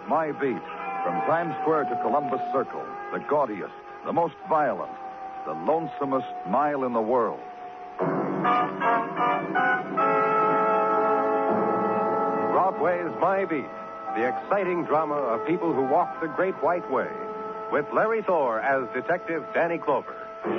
My Beat. From Times Square to Columbus Circle, the gaudiest, the most violent, the lonesomest mile in the world. Broadway's My Beat, the exciting drama of people who walk the Great White Way, with Larry Thor as Detective Danny Clover.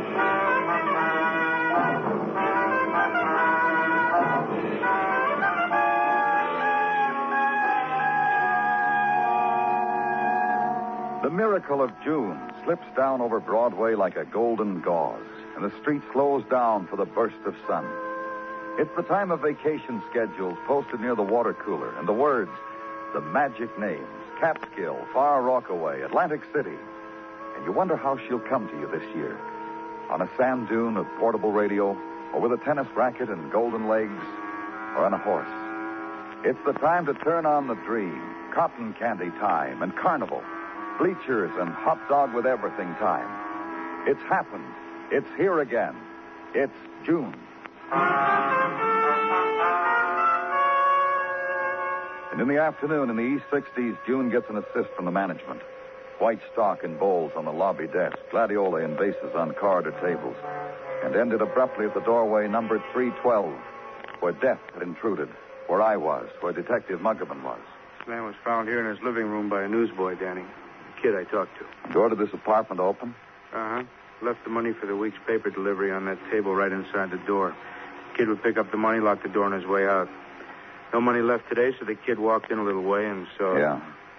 The miracle of June slips down over Broadway like a golden gauze, and the street slows down for the burst of sun. It's the time of vacation schedules posted near the water cooler, and the words, the magic names, Catskill, Far Rockaway, Atlantic City. And you wonder how she'll come to you this year. On a sand dune of portable radio, or with a tennis racket and golden legs, or on a horse. It's the time to turn on the dream, cotton candy time, and carnival. Bleachers and hot dog with everything time. It's happened. It's here again. It's June. And in the afternoon, in the East 60s, June gets an assist from the management. White stock in bowls on the lobby desk, gladioli and vases on corridor tables, and ended abruptly at the doorway numbered 312, where death had intruded, where I was, where Detective Muggerman was. This man was found here in his living room by a newsboy, Danny. Kid I talked to. You ordered this apartment open? Uh-huh. Left the money for the week's paper delivery on that table right inside the door. Kid would pick up the money, lock the door on his way out. No money left today, so the kid walked in a little way and saw... Yeah.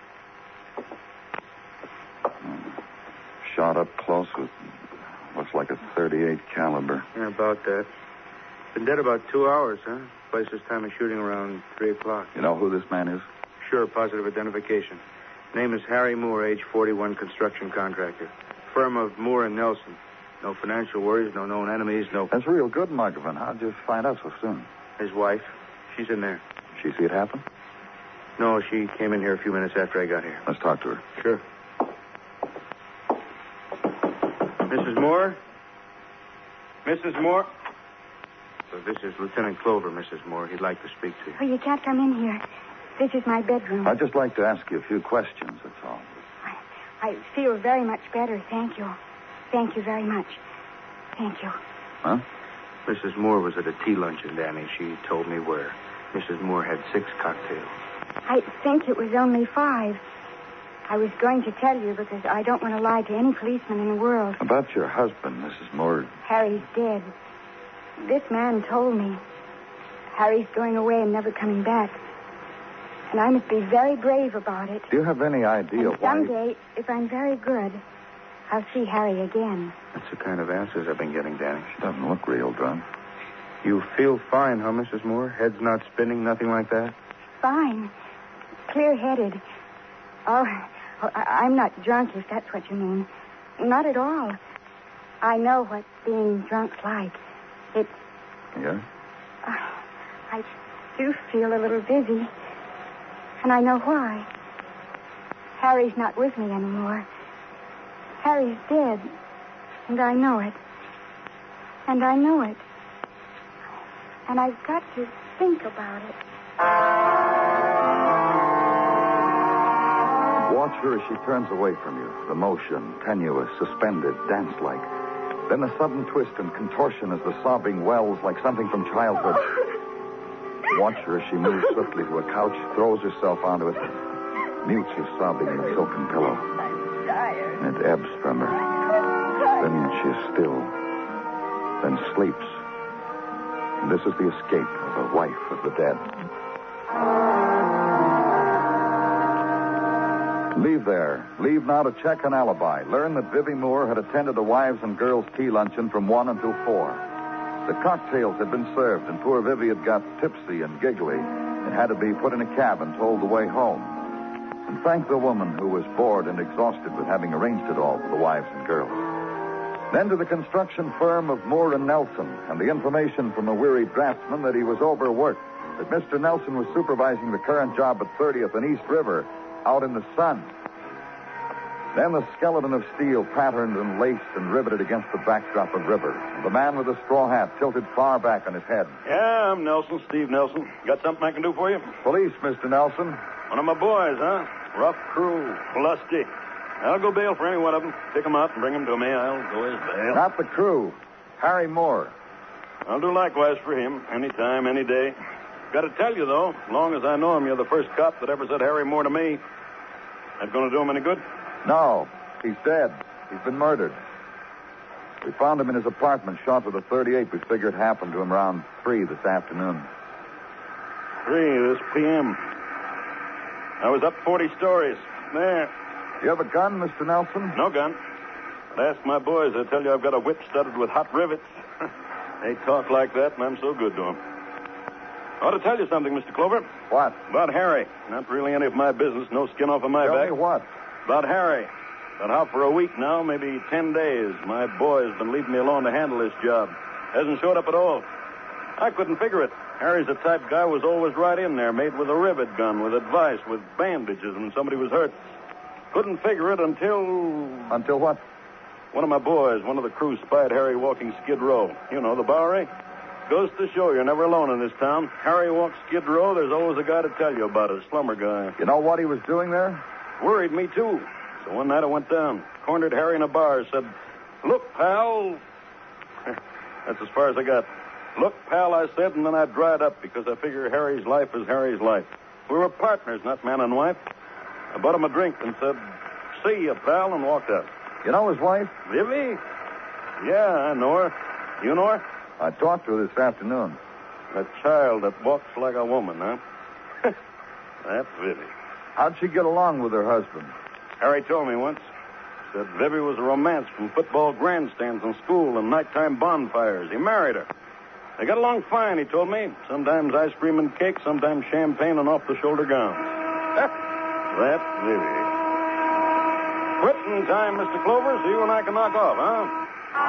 Shot up close with... looks like a .38 caliber. Yeah, about that. Been dead about 2 hours, huh? Place this time of shooting around 3 o'clock. You know who this man is? Sure, positive identification. Name is Harry Moore, age 41, construction contractor. Firm of Moore and Nelson. No financial worries, no known enemies, no... That's real good, Muggerman. How'd you find out so soon? His wife. She's in there. She see it happen? No, she came in here a few minutes after I got here. Let's talk to her. Sure. Mrs. Moore? Mrs. Moore? So this is Lieutenant Clover, Mrs. Moore. He'd like to speak to you. Oh, you can't come in here. This is my bedroom. I'd just like to ask you a few questions, that's all. I feel very much better, thank you. Thank you very much. Thank you. Huh? Mrs. Moore was at a tea luncheon, Danny. She told me where. Mrs. Moore had 6 cocktails. I think it was only 5. I was going to tell you because I don't want to lie to any policeman in the world. About your husband, Mrs. Moore. Harry's dead. This man told me. Harry's going away and never coming back. And I must be very brave about it. Do you have any idea and why... someday, if I'm very good, I'll see Harry again. That's the kind of answers I've been getting, Danny. She doesn't look real drunk. You feel fine, huh, Mrs. Moore? Head's not spinning, nothing like that? Fine. Clear-headed. Oh, I'm not drunk, if that's what you mean. Not at all. I know what being drunk's like. It's... Yeah? I do feel a little dizzy. And I know why. Harry's not with me anymore. Harry's dead. And I know it. And I know it. And I've got to think about it. Watch her as she turns away from you. The motion, tenuous, suspended, dance-like. Then the sudden twist and contortion as the sobbing wells like something from childhood. Watch her as she moves swiftly to a couch, throws herself onto it, mutes her sobbing in a silken pillow. I'm tired. And it ebbs from her. Then she is still. Then sleeps. And this is the escape of the wife of the dead. Leave there. Leave now to check an alibi. Learn that Vivie Moore had attended a wives and girls tea luncheon from 1 until 4. The cocktails had been served, and poor Vivie had got tipsy and giggly and had to be put in a cab and told the way home. And thank the woman who was bored and exhausted with having arranged it all for the wives and girls. Then to the construction firm of Moore and Nelson, and the information from a weary draftsman that he was overworked, that Mr. Nelson was supervising the current job at 30th and East River out in the sun. Then the skeleton of steel patterned and laced and riveted against the backdrop of river. The man with the straw hat tilted far back on his head. Yeah, I'm Nelson, Steve Nelson. Got something I can do for you? Police, Mr. Nelson. One of my boys, huh? Rough crew, lusty. I'll go bail for any one of them. Pick them out and bring them to me. I'll go as bail. Not the crew. Harry Moore. I'll do likewise for him. Anytime, any day. Got to tell you, though, as long as I know him, you're the first cop that ever said Harry Moore to me. That going to do him any good? No, he's dead. He's been murdered. We found him in his apartment, shot with a .38. We figure it happened to him around 3 this afternoon. 3 this p.m. I was up 40 stories. There. You have a gun, Mr. Nelson? No gun. But ask my boys. They'll tell you I've got a whip studded with hot rivets. They talk like that, and I'm so good to them. I ought to tell you something, Mr. Clover. What? About Harry. Not really any of my business. No skin off of my back. Tell me what? About Harry. About how for a week now, maybe 10 days, my boy's been leaving me alone to handle this job. Hasn't showed up at all. I couldn't figure it. Harry's the type guy who was always right in there, made with a rivet gun, with advice, with bandages when somebody was hurt. Couldn't figure it until... Until what? One of my boys, one of the crew, spied Harry walking Skid Row. You know, the Bowery. Goes to show you're never alone in this town. Harry walks Skid Row, there's always a guy to tell you about it, a slumber guy. You know what he was doing there? Worried me, too. So one night I went down, cornered Harry in a bar, said, "Look, pal." That's as far as I got. "Look, pal," I said, and then I dried up because I figure Harry's life is Harry's life. We were partners, not man and wife. I bought him a drink and said, "See ya, pal," and walked out. You know his wife? Vivi? Yeah, I know her. You know her? I talked to her this afternoon. A child that walks like a woman, huh? That's Vivi. How'd she get along with her husband? Harry told me once. Said Vivi was a romance from football grandstands in school and nighttime bonfires. He married her. They got along fine, he told me. Sometimes ice cream and cake, sometimes champagne and off-the-shoulder gowns. That's Vivi. Quitting time, Mr. Clover, so you and I can knock off, huh?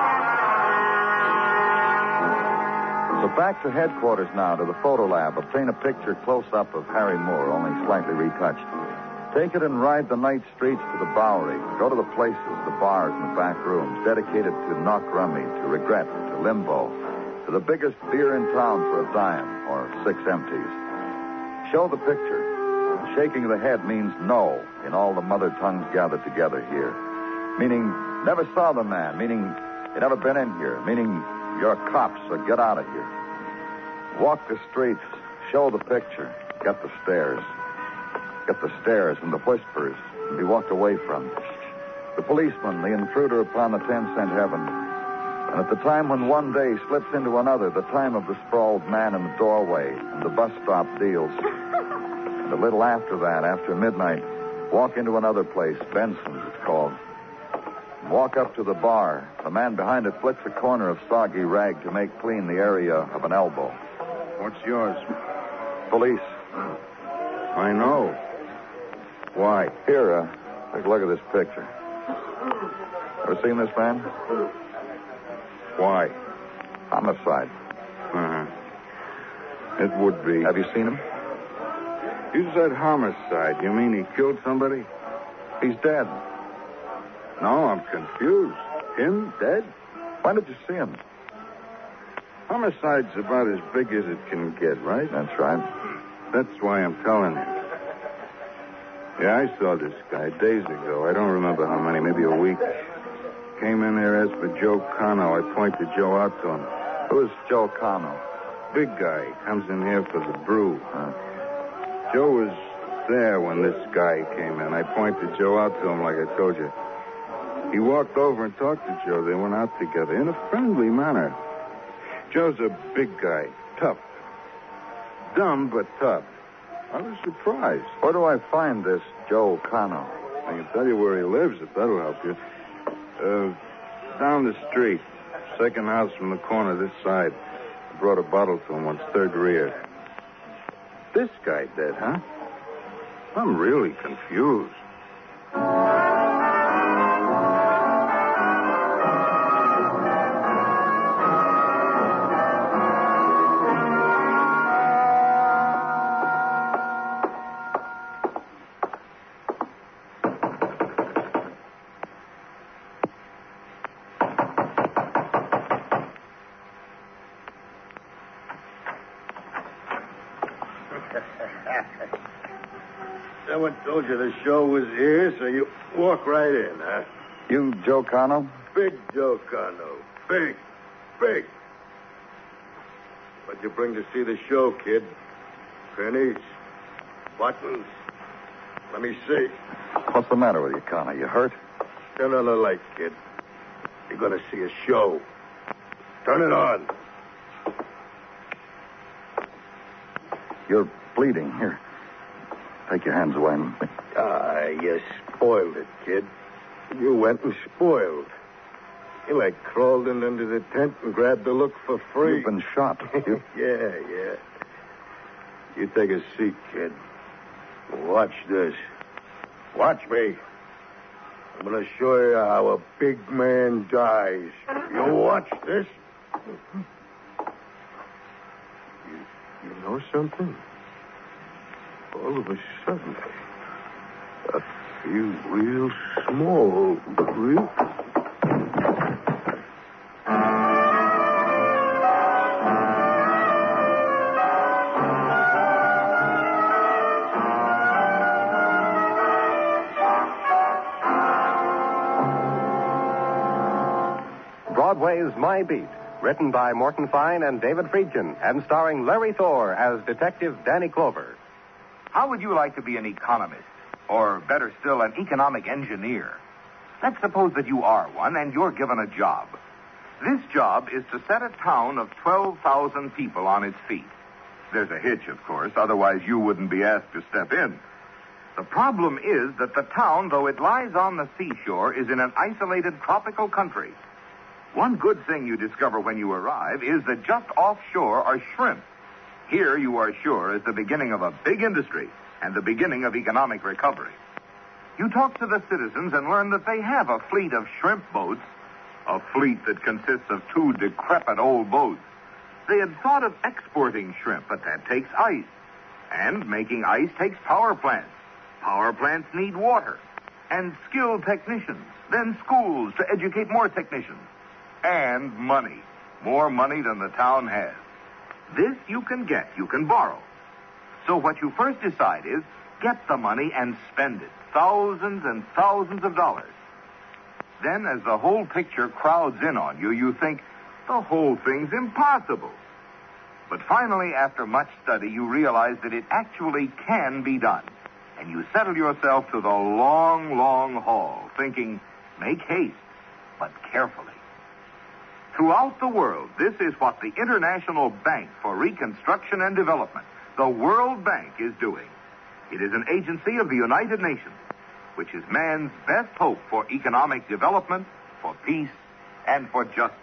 So back to headquarters now, to the photo lab. Obtain a picture close-up of Harry Moore, only slightly retouched. Take it and ride the night streets to the Bowery. Go to the places, the bars and the back rooms, dedicated to Knock Rummy, to Regret, to Limbo, to the biggest beer in town for a dime, or 6 empties. Show the picture. Shaking the head means no in all the mother tongues gathered together here. Meaning, never saw the man. Meaning, you never been in here. Meaning, you're cops, so get out of here. Walk the streets. Show the picture. Get the stares. Get the stares and the whispers and be walked away from. The policeman, the intruder upon the 10-cent heaven. And at the time when one day slips into another, the time of the sprawled man in the doorway and the bus stop deals. And a little after that, after midnight, walk into another place, Benson's it's called. Walk up to the bar. The man behind it flicks a corner of soggy rag to make clean the area of an elbow. What's yours? Police. I know. Why? Here, take a look at this picture. Ever seen this man? Why? Homicide. Uh-huh. It would be. Have you seen him? You said homicide. You mean he killed somebody? He's dead. No, I'm confused. Him dead? When did you see him? Homicide's about as big as it can get, right? That's right. That's why I'm telling you. Yeah, I saw this guy days ago. I don't remember how many, maybe a week. Came in there, asked for Joe Cano. I pointed Joe out to him. Who's Joe Cano? Big guy. Comes in here for the brew. Joe was there when this guy came in. I pointed Joe out to him like I told you. He walked over and talked to Joe. They went out together in a friendly manner. Joe's a big guy. Tough. Dumb, but tough. I was surprised. Where do I find this Joe Cano? I can tell you where he lives, if that'll help you. Down the street. Second house from the corner this side. I brought a bottle to him once, third rear. This guy dead, huh? I'm really confused. Someone told you the show was here, so you walk right in, huh? You Joe Cano? Big Joe Cano. Big. Big. What'd you bring to see the show, kid? Pennies? Buttons? Let me see. What's the matter with you, Cano? You hurt? Turn on the light, kid. You're going to see a show. Turn it on. You're bleeding. Here. Take your hands away. You spoiled it, kid. You went and spoiled. You crawled in under the tent and grabbed the look for free. You've been shot. Yeah. You take a seat, kid. Watch this. Watch me. I'm going to show you how a big man dies. You watch this. You know something? All of a sudden, I feel real small. Broadway's My Beat, written by Morton Fine and David Friedkin, and starring Larry Thor as Detective Danny Clover. How would you like to be an economist? Or, better still, an economic engineer? Let's suppose that you are one and you're given a job. This job is to set a town of 12,000 people on its feet. There's a hitch, of course, otherwise you wouldn't be asked to step in. The problem is that the town, though it lies on the seashore, is in an isolated tropical country. One good thing you discover when you arrive is that just offshore are shrimp. Here, you are sure, is the beginning of a big industry and the beginning of economic recovery. You talk to the citizens and learn that they have a fleet of shrimp boats, a fleet that consists of 2 decrepit old boats. They had thought of exporting shrimp, but that takes ice. And making ice takes power plants. Power plants need water. And skilled technicians. Then schools to educate more technicians. And money. More money than the town has. This you can get. You can borrow. So what you first decide is, get the money and spend it. Thousands and thousands of dollars. Then, as the whole picture crowds in on you, you think, the whole thing's impossible. But finally, after much study, you realize that it actually can be done. And you settle yourself to the long, long haul, thinking, make haste, but carefully. Throughout the world, this is what the International Bank for Reconstruction and Development, the World Bank, is doing. It is an agency of the United Nations, which is man's best hope for economic development, for peace, and for justice.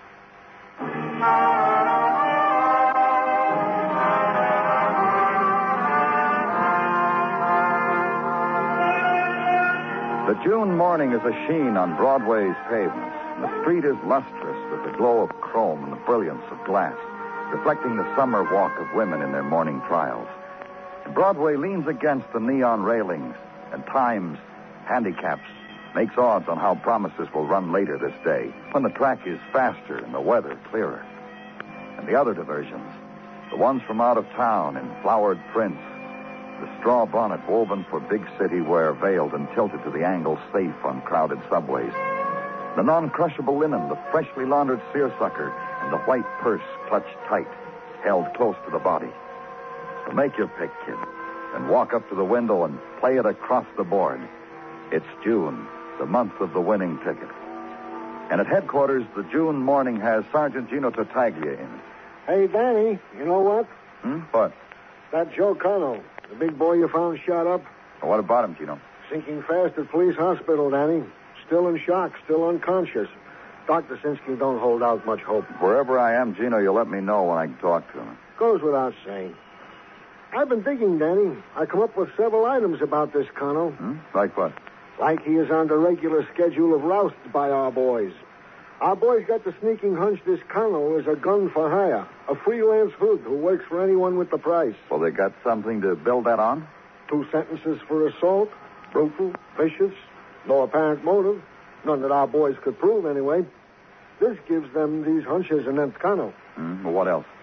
The June morning is a sheen on Broadway's pavements, and the street is lustrous with the glow of chrome and the brilliance of glass, reflecting the summer walk of women in their morning trials. And Broadway leans against the neon railings, and Times, handicaps, makes odds on how promises will run later this day, when the track is faster and the weather clearer. And the other diversions, the ones from out of town in flowered prints, the straw bonnet woven for big city wear veiled and tilted to the angle safe on crowded subways, the non-crushable linen, the freshly laundered seersucker, and the white purse clutched tight, held close to the body. So make your pick, kid, and walk up to the window and play it across the board. It's June, the month of the winning ticket. And at headquarters, the June morning has Sergeant Gino Tartaglia in. Hey, Danny, you know what? What? That Joe Cano, the big boy you found shot up, Well, what about him, Gino? sinking fast at police hospital, Danny. Still in shock, still unconscious. Dr. Sinsky don't hold out much hope. Wherever I am, Gino, you'll let me know when I can talk to him. Goes without saying. I've been digging, Danny. I come up with several items about this Cano. Like what? Like he is on the regular schedule of rousts by our boys. Our boys got the sneaking hunch this Cano is a gun for hire, a freelance hood who works for anyone with the price. Well, they got something to build that on? 2 sentences for assault, brutal, vicious, no apparent motive, none that our boys could prove anyway. This gives them these hunches and then Cano. Well, what else?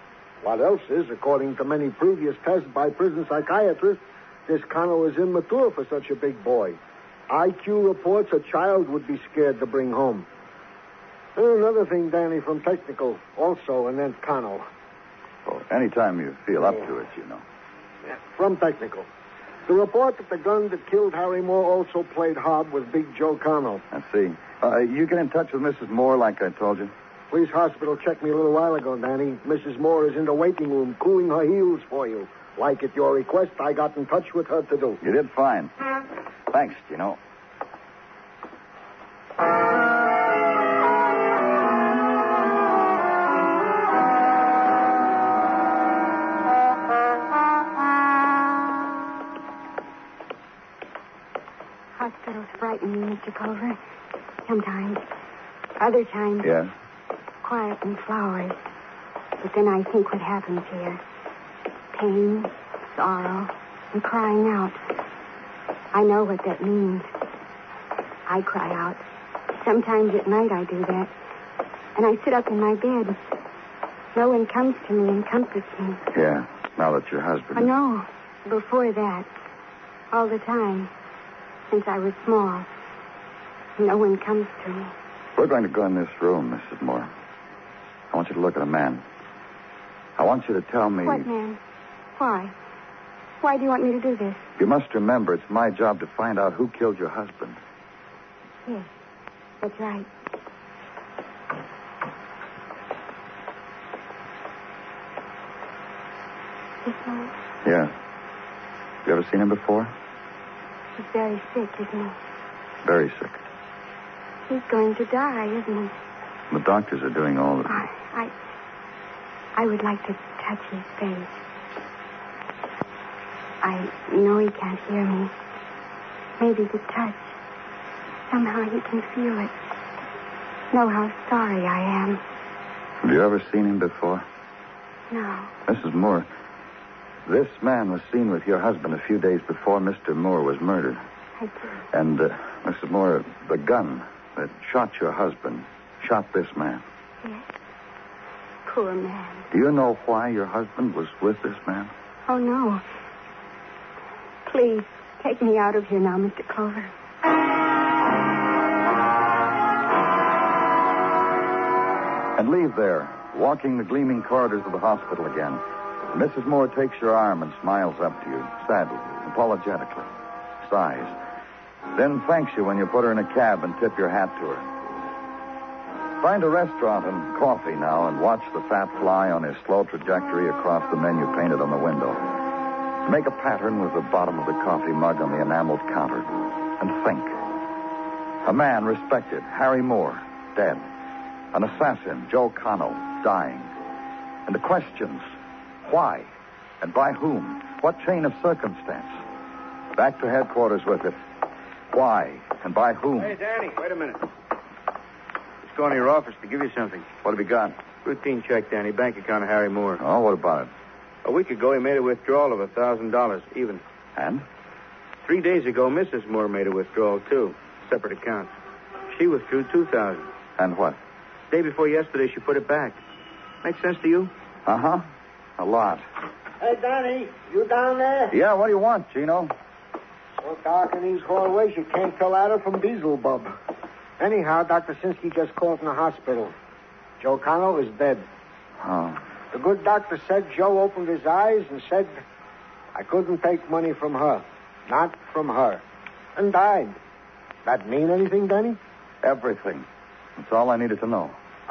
What else is, according to many previous tests by prison psychiatrists, this Connell is immature for such a big boy. IQ reports a child would be scared to bring home. And another thing, Danny, from technical, also anent Connell. Oh, anytime you feel up to it, you know. Yeah, from technical. The report that the gun that killed Harry Moore also played hob with Big Joe Connell. I see. You get in touch with Mrs. Moore like I told you? Police hospital checked me a little while ago, Danny. Mrs. Moore is in the waiting room cooling her heels for you. Like at your request, I got in touch with her to do. You did fine. Thanks, Gino. Hospitals frighten me, Mr. Culver. Sometimes. Other times. Yes? Quiet and flowers. But then I think what happens here. Pain, sorrow, and crying out. I know what that means. I cry out. Sometimes at night I do that. And I sit up in my bed. No one comes to me and comforts me. Yeah, now that your husband... Oh, no. Before that. All the time. Since I was small. No one comes to me. We're going to go in this room, Mrs. Moore. I want you to look at a man. I want you to tell me... What man? Why? Why do you want me to do this? You must remember it's my job to find out who killed your husband. Yes, that's right. This man? Yeah. You ever seen him before? He's very sick, isn't he? Very sick. He's going to die, isn't he? The doctors are doing all that... I would like to touch his face. I know he can't hear me. Maybe the touch. Somehow he can feel it. Know how sorry I am. Have you ever seen him before? No. Mrs. Moore, this man was seen with your husband a few days before Mr. Moore was murdered. I do. And, Mrs. Moore, the gun that shot your husband shot this man. Yes. Poor man. Do you know why your husband was with this man? Oh, no. Please, take me out of here now, Mr. Clover. And leave there, walking the gleaming corridors of the hospital again. Mrs. Moore takes your arm and smiles up to you, sadly, apologetically, sighs. Then thanks you when you put her in a cab and tip your hat to her. Find a restaurant and coffee now and watch the fat fly on his slow trajectory across the menu painted on the window. Make a pattern with the bottom of the coffee mug on the enameled counter. And think. A man respected, Harry Moore, dead. An assassin, Joe Connell, dying. And the questions, why and by whom? What chain of circumstance? Back to headquarters with it. Why and by whom? Hey, Danny, wait a minute. Just going to your office to give you something. What have you got? Routine check, Danny. Bank account of Harry Moore. Oh, what about it? A week ago, he made a withdrawal of $1,000, even. And? 3 days ago, Mrs. Moore made a withdrawal, too. Separate accounts. She withdrew $2,000. And what? Day before yesterday, she put it back. Make sense to you? Uh-huh. A lot. Hey, Danny, you down there? Yeah, what do you want, Gino? So dark in these hallways, you can't tell Ada from Beelzebub. Anyhow, Dr. Sinsky just called from the hospital. Joe Connell is dead. Oh. The good doctor said Joe opened his eyes and said, I couldn't take money from her. Not from her. And died. That mean anything, Danny? Everything. That's all I needed to know.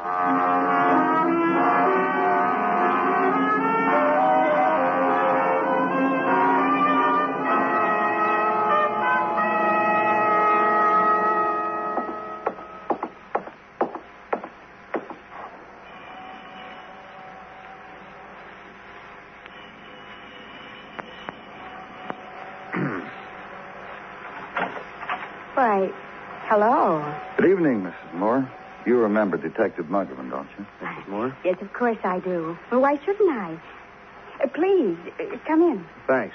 Why, hello. Good evening, Mrs. Moore. You remember Detective Muggerman, don't you? Mrs. Moore? Yes, of course I do. Well, why shouldn't I? Please, come in. Thanks.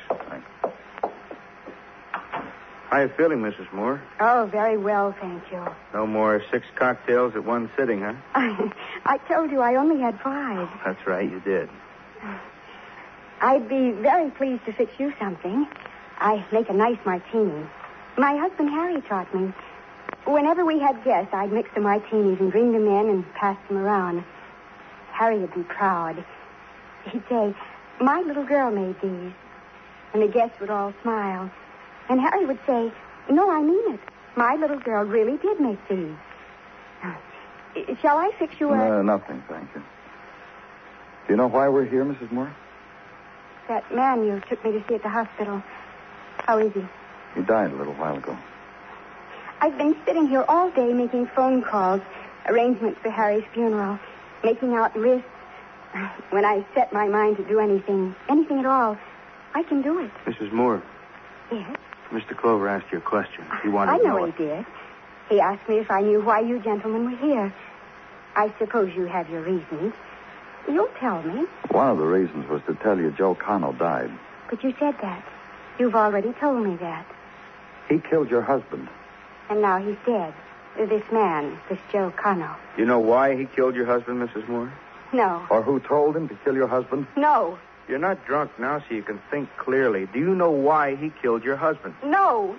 How you feeling, Mrs. Moore? Oh, very well, thank you. No more 6 cocktails at one sitting, huh? I told you I only had 5. That's right, you did. I'd be very pleased to fix you something. I make a nice martini. My husband Harry taught me. Whenever we had guests, I'd mix the martinis and bring them in and pass them around. Harry would be proud. He'd say, "My little girl made these." And the guests would all smile. And Harry would say, "No, I mean it. My little girl really did make these." Shall I fix you a... Nothing, thank you. Do you know why we're here, Mrs. Moore? That man you took me to see at the hospital. How is he? He died a little while ago. I've been sitting here all day making phone calls, arrangements for Harry's funeral, making out lists. When I set my mind to do anything at all, I can do it. Mrs. Moore. Yes? Mr. Clover asked you a question. He wanted I to know he did. He asked me if I knew why you gentlemen were here. I suppose you have your reasons. You'll tell me. One of the reasons was to tell you Joe Cano died. But you said that. You've already told me that. He killed your husband. And now he's dead. This man, this Joe Cano. You know why he killed your husband, Mrs. Moore? No. Or who told him to kill your husband? No. You're not drunk now, so you can think clearly. Do you know why he killed your husband? No.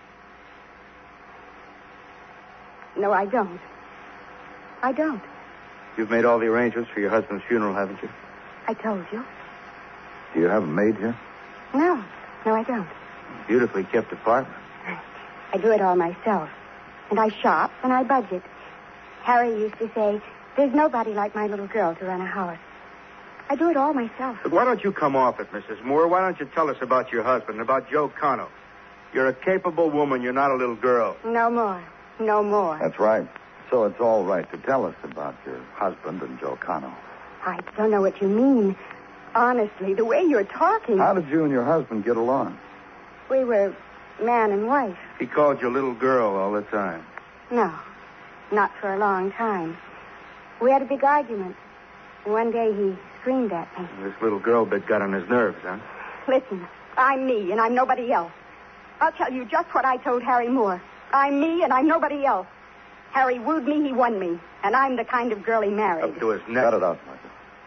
No, I don't. I don't. You've made all the arrangements for your husband's funeral, haven't you? I told you. Do you have a maid here? No. No, I don't. Beautifully kept apartment. I do it all myself. And I shop and I budget. Harry used to say, "There's nobody like my little girl to run a house." I do it all myself. But why don't you come off it, Mrs. Moore? Why don't you tell us about your husband, about Joe Cano? You're a capable woman. You're not a little girl. No more. No more. That's right. So it's all right to tell us about your husband and Joe Cano. I don't know what you mean. Honestly, the way you're talking... How did you and your husband get along? We were man and wife. He called you little girl all the time. No, not for a long time. We had a big argument. One day he screamed at me. This little girl bit got on his nerves, huh? Listen, I'm me and I'm nobody else. I'll tell you just what I told Harry Moore. I'm me and I'm nobody else. Harry wooed me, he won me. And I'm the kind of girl he married. Up to his neck. Cut it out, Martha.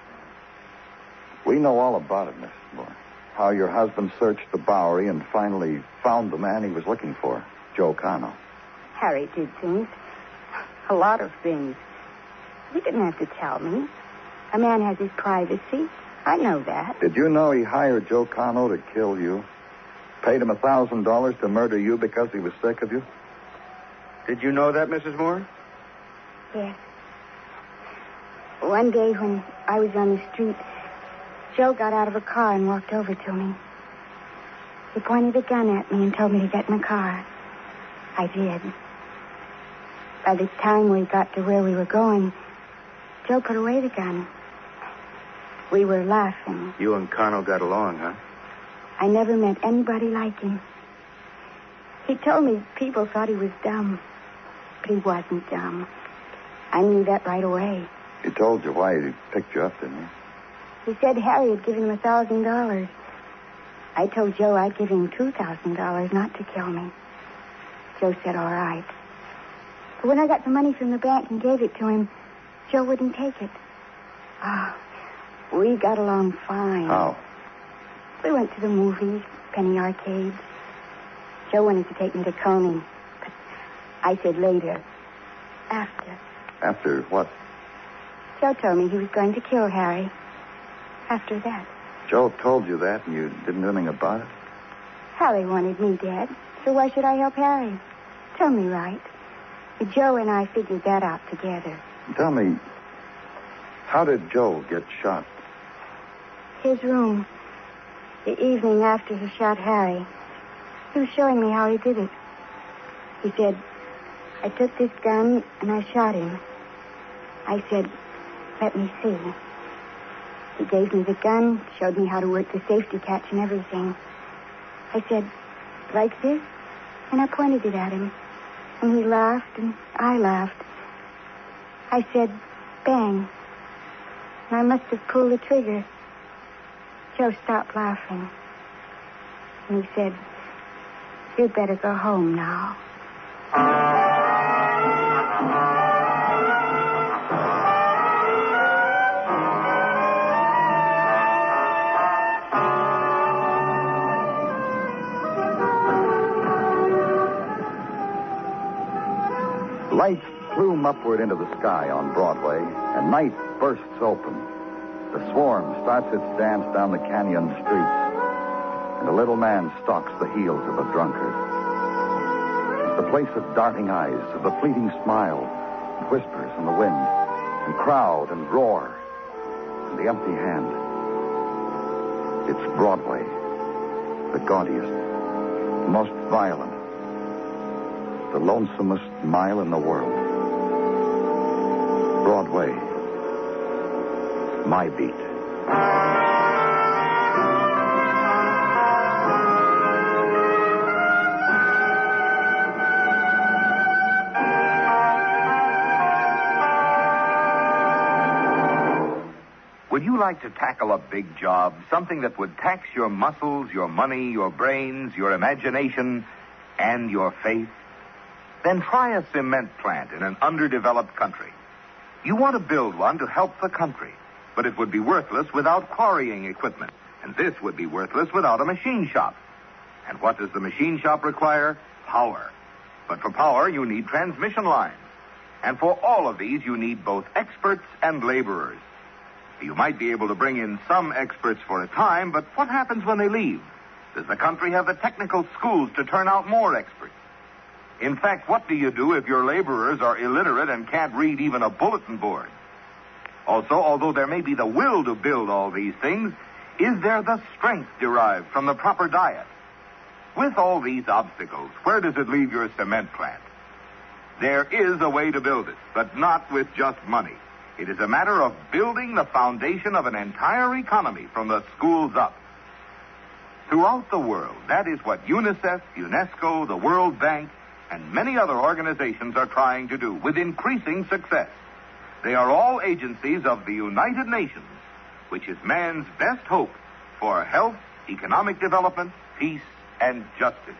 We know all about it, Mrs. Moore. How your husband searched the Bowery and finally found the man he was looking for, Joe Cano. Harry did things. A lot of things. He didn't have to tell me. A man has his privacy. I know that. Did you know he hired Joe Cano to kill you? Paid him $1,000 to murder you because he was sick of you? Did you know that, Mrs. Moore? Yes. One day when I was on the street, Joe got out of a car and walked over to me. He pointed a gun at me and told me to get in the car. I did. By the time we got to where we were going, Joe put away the gun. We were laughing. You and Cano got along, huh? I never met anybody like him. He told me people thought he was dumb. But he wasn't dumb. I knew that right away. He told you why he picked you up, didn't he? He said Harry had given him $1,000. I told Joe I'd give him $2,000 not to kill me. Joe said, all right. But when I got the money from the bank and gave it to him, Joe wouldn't take it. We got along fine. How? We went to the movies, penny arcades. Joe wanted to take me to Coney. But I said later. After. After what? Joe told me he was going to kill Harry. After that. Joe told you that and you didn't do anything about it? Harry wanted me dead, so why should I help Harry? Tell me right. Joe and I figured that out together. Tell me, how did Joe get shot? His room. The evening after he shot Harry. He was showing me how he did it. He said, I took this gun and I shot him. I said, let me see. He gave me the gun, showed me how to work the safety catch and everything. I said, like this? And I pointed it at him. And he laughed and I laughed. I said, bang. And I must have pulled the trigger. Joe stopped laughing. And he said, you'd better go home now. Lights plume upward into the sky on Broadway, and night bursts open. The swarm starts its dance down the canyon streets, and a little man stalks the heels of a drunkard. It's the place of darting eyes, of the fleeting smile, and whispers in the wind, and crowd and roar, and the empty hand. It's Broadway, the gaudiest, the most violent, the lonesomest mile in the world. Broadway, my beat. Would you like to tackle a big job, something that would tax your muscles, your money, your brains, your imagination, and your faith? Then try a cement plant in an underdeveloped country. You want to build one to help the country, but it would be worthless without quarrying equipment, and this would be worthless without a machine shop. And what does the machine shop require? Power. But for power, you need transmission lines. And for all of these, you need both experts and laborers. You might be able to bring in some experts for a time, but what happens when they leave? Does the country have the technical schools to turn out more experts? In fact, what do you do if your laborers are illiterate and can't read even a bulletin board? Also, although there may be the will to build all these things, is there the strength derived from the proper diet? With all these obstacles, where does it leave your cement plant? There is a way to build it, but not with just money. It is a matter of building the foundation of an entire economy from the schools up. Throughout the world, that is what UNICEF, UNESCO, the World Bank, and many other organizations are trying to do with increasing success. They are all agencies of the United Nations, which is man's best hope for health, economic development, peace, and justice.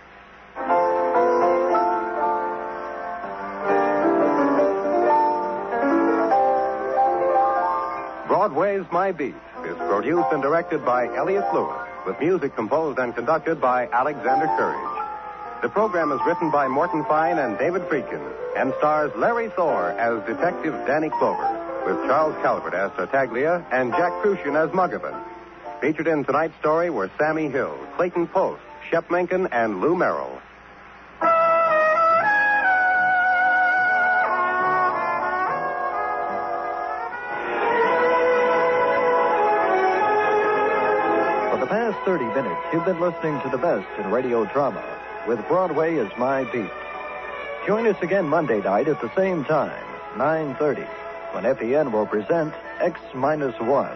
Broadway's My Beat is produced and directed by Elliott Lewis, with music composed and conducted by Alexander Courage. The program is written by Morton Fine and David Friedkin and stars Larry Thor as Detective Danny Clover, with Charles Calvert as Tartaglia and Jack Crucian as Muggavan. Featured in tonight's story were Sammy Hill, Clayton Post, Shep Menken, and Lou Merrill. For the past 30 minutes, you've been listening to the best in radio drama with Broadway is My Beat. Join us again Monday night at the same time, 9:30, when FEN will present X-1.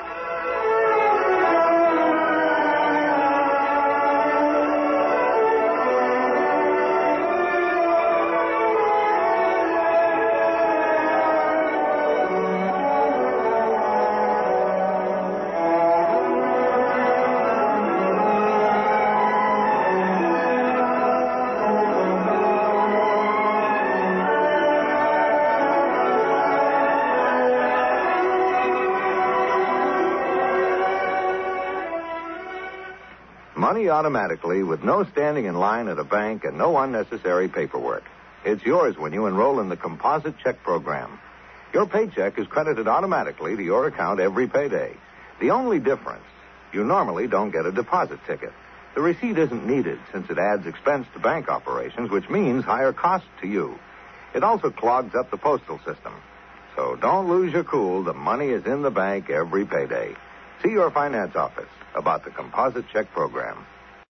Money automatically with no standing in line at a bank and no unnecessary paperwork. It's yours when you enroll in the Composite Check Program. Your paycheck is credited automatically to your account every payday. The only difference, you normally don't get a deposit ticket. The receipt isn't needed since it adds expense to bank operations, which means higher cost to you. It also clogs up the postal system. So don't lose your cool. The money is in the bank every payday. See your finance office about the Composite Check Program.